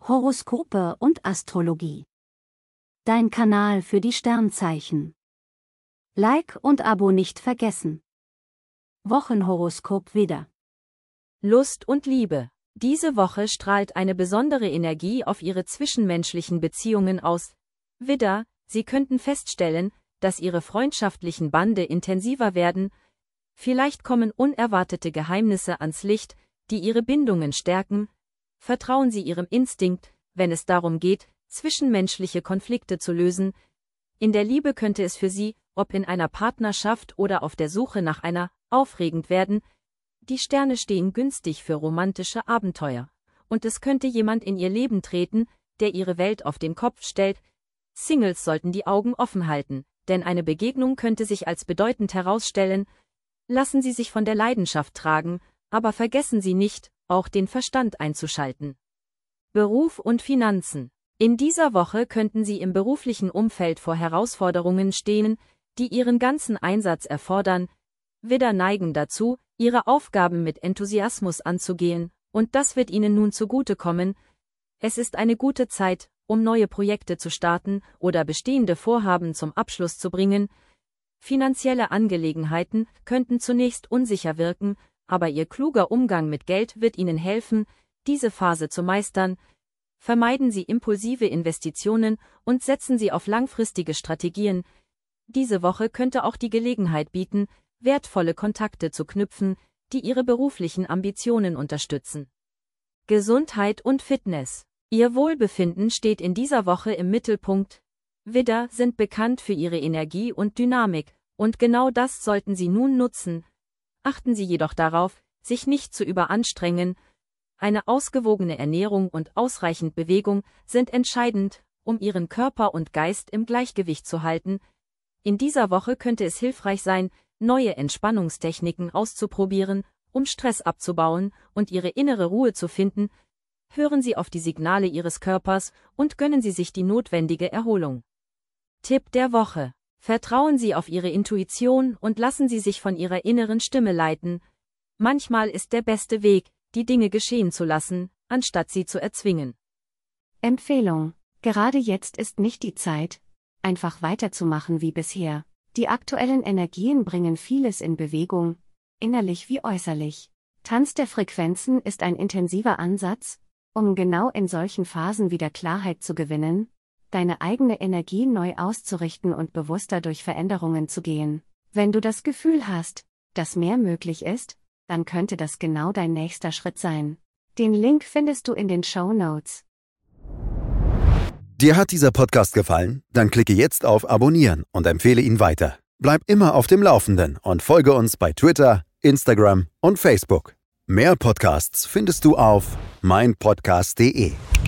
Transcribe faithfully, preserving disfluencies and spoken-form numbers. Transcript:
Horoskope und Astrologie. Dein Kanal für die Sternzeichen. Like und Abo nicht vergessen. Wochenhoroskop Widder. Lust und Liebe. Diese Woche strahlt eine besondere Energie auf Ihre zwischenmenschlichen Beziehungen aus. Widder, Sie könnten feststellen, dass Ihre freundschaftlichen Bande intensiver werden. Vielleicht kommen unerwartete Geheimnisse ans Licht, die Ihre Bindungen stärken. Vertrauen Sie Ihrem Instinkt, wenn es darum geht, zwischenmenschliche Konflikte zu lösen. In der Liebe könnte es für Sie, ob in einer Partnerschaft oder auf der Suche nach einer, aufregend werden. Die Sterne stehen günstig für romantische Abenteuer. Und es könnte jemand in Ihr Leben treten, der Ihre Welt auf den Kopf stellt. Singles sollten die Augen offen halten, denn eine Begegnung könnte sich als bedeutend herausstellen. Lassen Sie sich von der Leidenschaft tragen, aber vergessen Sie nicht, auch den Verstand einzuschalten. Beruf und Finanzen. In dieser Woche könnten Sie im beruflichen Umfeld vor Herausforderungen stehen, die Ihren ganzen Einsatz erfordern. Widder neigen dazu, Ihre Aufgaben mit Enthusiasmus anzugehen, und das wird Ihnen nun zugutekommen. Es ist eine gute Zeit, um neue Projekte zu starten oder bestehende Vorhaben zum Abschluss zu bringen. Finanzielle Angelegenheiten könnten zunächst unsicher wirken, aber Ihr kluger Umgang mit Geld wird Ihnen helfen, diese Phase zu meistern. Vermeiden Sie impulsive Investitionen und setzen Sie auf langfristige Strategien. Diese Woche könnte auch die Gelegenheit bieten, wertvolle Kontakte zu knüpfen, die Ihre beruflichen Ambitionen unterstützen. Gesundheit und Fitness. Ihr Wohlbefinden steht in dieser Woche im Mittelpunkt. Widder sind bekannt für ihre Energie und Dynamik, und genau das sollten Sie nun nutzen. Achten Sie jedoch darauf, sich nicht zu überanstrengen. Eine ausgewogene Ernährung und ausreichend Bewegung sind entscheidend, um Ihren Körper und Geist im Gleichgewicht zu halten. In dieser Woche könnte es hilfreich sein, neue Entspannungstechniken auszuprobieren, um Stress abzubauen und Ihre innere Ruhe zu finden. Hören Sie auf die Signale Ihres Körpers und gönnen Sie sich die notwendige Erholung. Tipp der Woche. Vertrauen Sie auf Ihre Intuition und lassen Sie sich von Ihrer inneren Stimme leiten. Manchmal ist der beste Weg, die Dinge geschehen zu lassen, anstatt sie zu erzwingen. Empfehlung. Gerade jetzt ist nicht die Zeit, einfach weiterzumachen wie bisher. Die aktuellen Energien bringen vieles in Bewegung, innerlich wie äußerlich. Tanz der Frequenzen ist ein intensiver Ansatz, um genau in solchen Phasen wieder Klarheit zu gewinnen, deine eigene Energie neu auszurichten und bewusster durch Veränderungen zu gehen. Wenn du das Gefühl hast, dass mehr möglich ist, dann könnte das genau dein nächster Schritt sein. Den Link findest du in den Shownotes. Dir hat dieser Podcast gefallen? Dann klicke jetzt auf Abonnieren und empfehle ihn weiter. Bleib immer auf dem Laufenden und folge uns bei Twitter, Instagram und Facebook. Mehr Podcasts findest du auf meinpodcast punkt de.